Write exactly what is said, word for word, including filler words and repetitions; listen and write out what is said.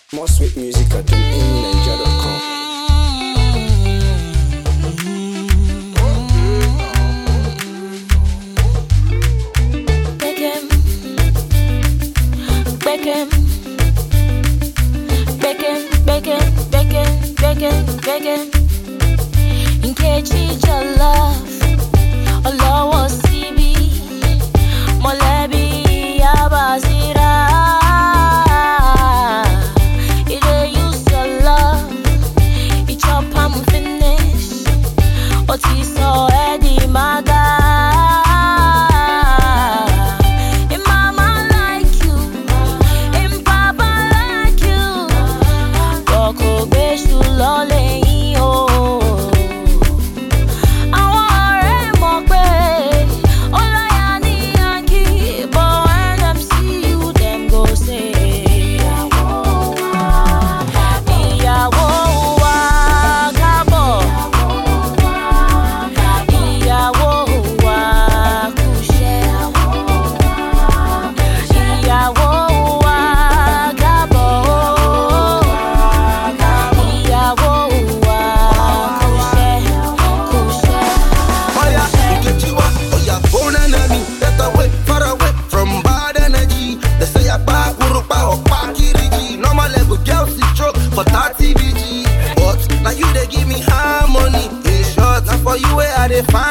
More sweet music at ninja dot com. Beckham, Beckham, Beckham, Beckham, Beckham, Beckham, Beckham. Nkechi Jollof, Olowo Sibi, Molebi Abazira. It dey use your love, it chop am finish. Otiso Eddie Maga. But now you they give me harmony. In short, now for you where I dey find